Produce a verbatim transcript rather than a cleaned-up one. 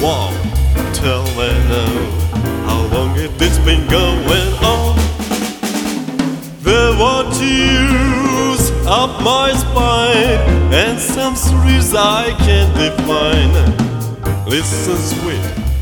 Wow, tell me now how long it has been going on. There were tears up my spine and some thrills I can't define. Listen, sweet,